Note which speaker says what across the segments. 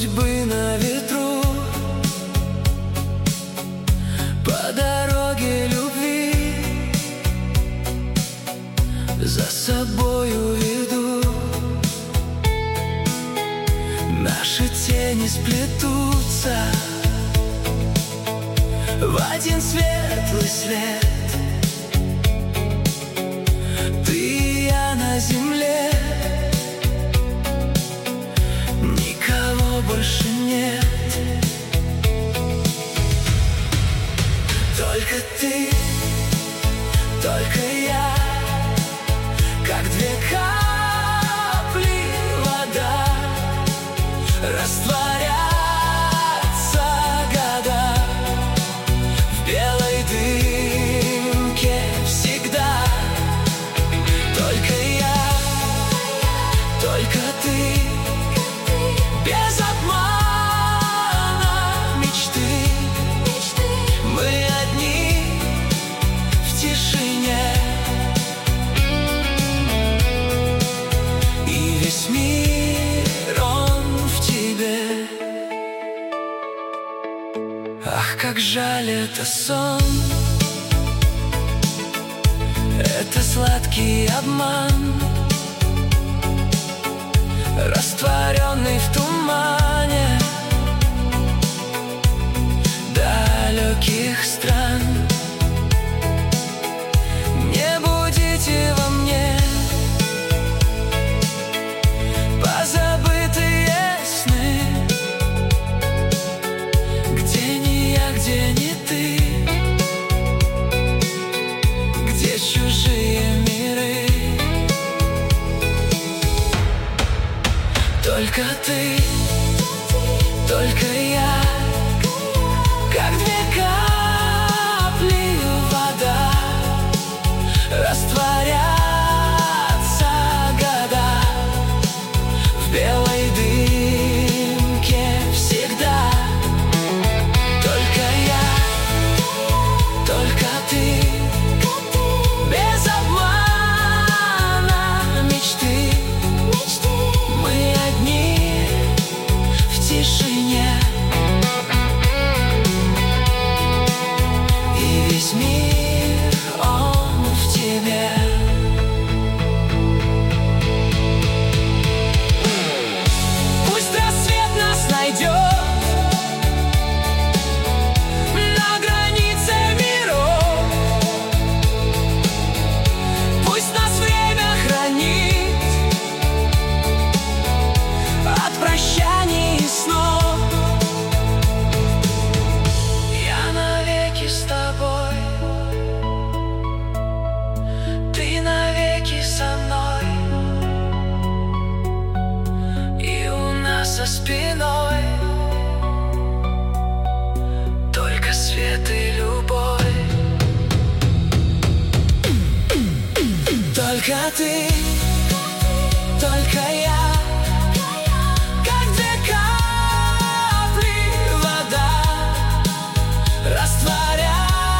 Speaker 1: судьбы на ветру, по дороге любви за собою веду. Наши тени сплетутся в один светлый свет. Ты и я на земле, никого больше нет. Только ты, только я, как две капли вода, растворятся года в белой дымке всегда. Только я, только ты, без обмана мечты. Мы одни в тишине, и весь мир он в тебе. Ах, как жаль, это сон, это сладкий обман, растворенный в тумане далеких стран. Не будите во мне позабытые сны, где не я, где не ты, где чужие миры. Только ты, только я, как две капли вода, растворятся года в белой дымке всегда. Только я, только ты, без обмана мечты. Мы одни в тишине, и весь мир он в тебе. Пусть рассвет нас найдет на границе миров, пусть нас время хранит от прощаний и снов. Я навеки с тобой, ты навеки со мной, и у нас за спиной только свет и любовь. Только ты, только я, как две капли вода, растворятся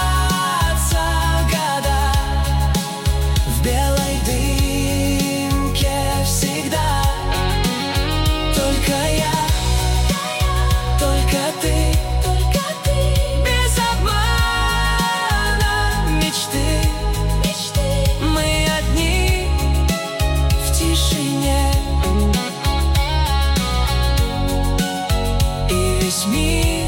Speaker 1: года в белой дымке всегда. Только я, только ты, без обмана мечты. Мы одни в тишине, и весь мир